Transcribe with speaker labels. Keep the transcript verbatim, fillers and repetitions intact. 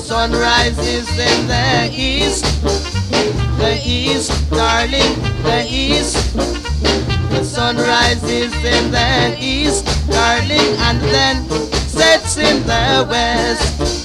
Speaker 1: sun rises in the east, the east, darling, the east. The sun rises in the east, darling, and then sets in the west.